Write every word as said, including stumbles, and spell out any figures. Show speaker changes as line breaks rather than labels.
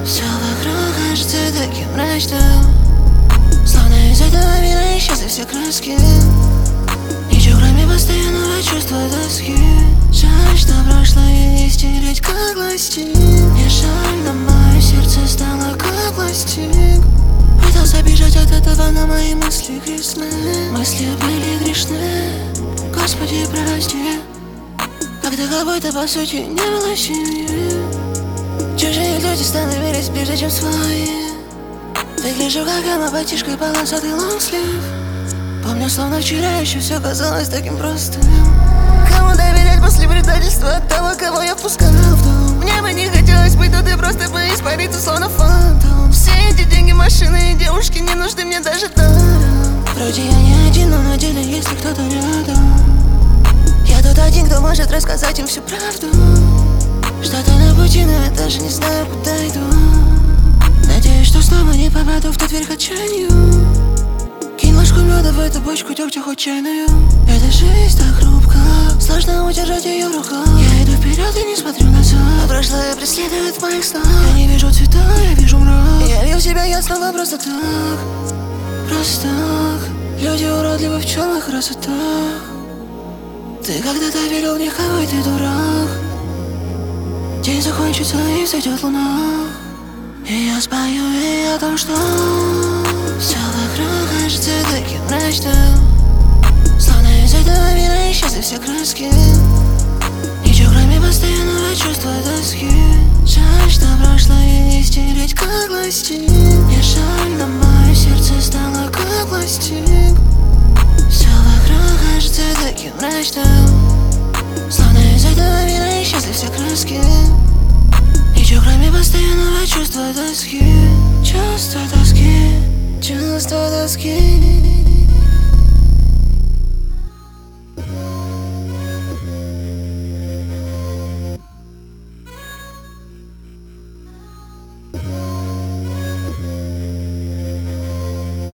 Все вокруг кажется таким мрачным, словно из этого мира исчезли все краски. Ничего кроме постоянного чувства тоски. Жаль, что прошлое не стереть как ластик. Мне жаль, но мое сердце стало как пластик. Пытался бежать от этого, но мои мысли грязны. Мысли были грешны, Господи, прости. Когда какой-то по сути не было семьи. Чужие люди становились ближе, чем свои. Выгляжу как гамма-батишка, полосатый лонгслив. Помню, словно вчера еще все казалось таким простым. Кому доверять после предательства от того, кого я впускал в дом? Мне бы не хотелось быть, но ты просто бы испариться, словно фантом. Все эти деньги, машины и девушки не нужны мне даже даром. Вроде я не один, но на деле если кто-то рядом. Я тот один, кто может рассказать им всю правду. Что-то на пути, но я даже не знаю, куда иду. Надеюсь, что снова не попаду в тот верх отчаянию. Кинь ложку меда в эту бочку дегтя хоть чайную. Эта жизнь так хрупка, сложно удержать ее в руках. Я иду вперед и не смотрю назад, а прошлое преследует в моих снах. Я не вижу цвета, я вижу мрак. Я лью себя, я снова просто так. Просто так. Люди уродливы в черных красотах. Ты когда-то верил в них, какой ты дурак. День закончится и взойдет луна. И я спою ей о том, что все вокруг кажется таким мрачным, словно из этого мира исчезли все краски. Ничего кроме постоянного чувства тоски. Жаль, что прошлое не стереть как ластик. Мне жаль, но мое сердце стало как пластик. Все вокруг кажется таким мрачным, словно из этого мира исчезли все краски. Ничего кроме постоянного чувства тоски. Чувство тоски, чувство тоски.